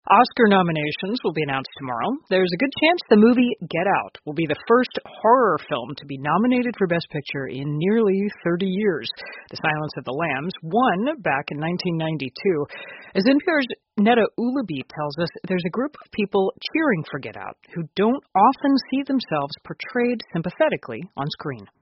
Oscar nominations will be announced tomorrow. There's a good chance the movie Get Out will be the first horror film to be nominated for Best Picture in nearly 30 years. The Silence of the Lambs won back in 1992. As NPR's Netta Ulaby tells us, there's a group of people cheering for Get Out who don't often see themselves portrayed sympathetically on screen.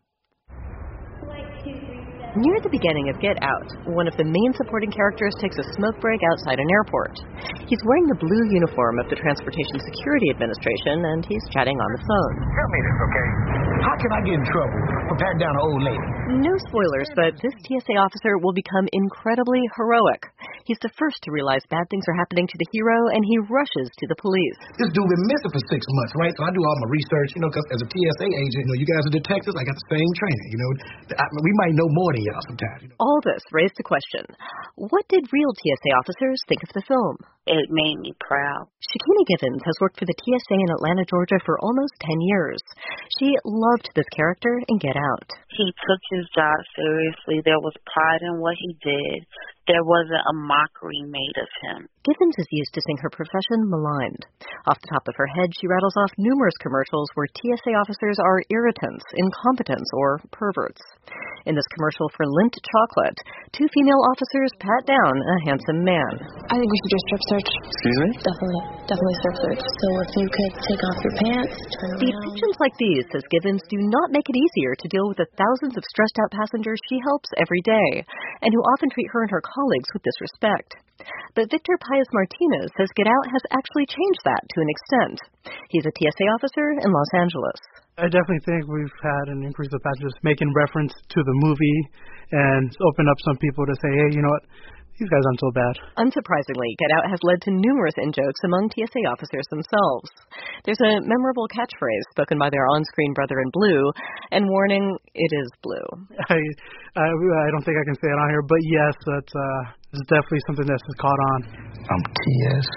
Near the beginning of Get Out, one of the main supporting characters takes a smoke break outside an airport. He's wearing the blue uniform of the Transportation Security Administration, and he's chatting on the phone. Tell me this, okay? How can I get in trouble for patting down an old lady? No spoilers, but this TSA officer will become incredibly heroic. He's the first to realize bad things are happening to the hero, and he rushes to the police. This dude been missing for 6 months, right? So I do all my research, because as a TSA agent, you guys are detectives, I got the same training, we might know more than y'all sometimes. All this raised the question, what did real TSA officers think of the film? It made me proud. Shakini Givens has worked for the TSA in Atlanta, Georgia for almost 10 years. She loved this character in Get Out. He took his job seriously. There was pride in what he did. There wasn't a mockery made of him. Givens is used to seeing her profession maligned. Off the top of her head, she rattles off numerous commercials where TSA officers are irritants, incompetents, or perverts. In this commercial for Lindt chocolate, 2 female officers pat down a handsome man. I think we should do a strip search. Excuse me? Definitely strip search. So if you could take off your pants, turn around. Depictions like these, says Givens, do not make it easier to deal with the thousands of stressed-out passengers she helps every day, and who often treat her and her colleagues with disrespect. But Victor Paez-Martinez says Get Out has actually changed that to an extent. He's a TSA officer in Los Angeles. I definitely think we've had an increase of passengers making reference to the movie and opened up some people to say, hey, you know what, these guys aren't so bad. Unsurprisingly, Get Out has led to numerous in-jokes among TSA officers themselves. There's a memorable catchphrase spoken by their on-screen brother in blue, and warning, it is blue. I don't think I can say it on here, but yes, it's definitely something that's caught on. I'm TS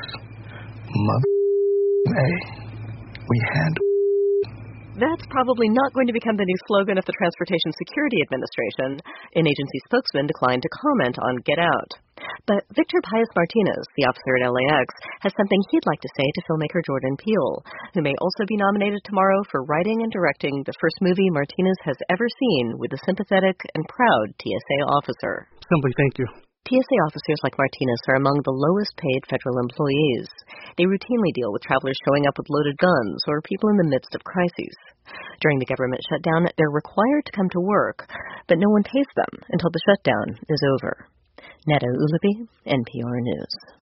A. We had... That's probably not going to become the new slogan of the Transportation Security Administration. An agency spokesman declined to comment on Get Out. But Victor Paez-Martinez, the officer at LAX, has something he'd like to say to filmmaker Jordan Peele, who may also be nominated tomorrow for writing and directing the first movie Martinez has ever seen with a sympathetic and proud TSA officer. Simply thank you. TSA officers like Martinez are among the lowest paid federal employees. They routinely deal with travelers showing up with loaded guns or people in the midst of crises. During the government shutdown, they're required to come to work, but no one pays them until the shutdown is over. Netta Ulaby, NPR News.